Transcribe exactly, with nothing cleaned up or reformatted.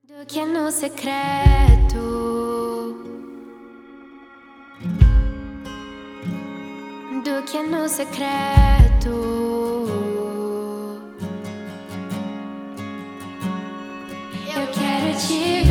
Do que no secreto, do que no secreto, eu quero te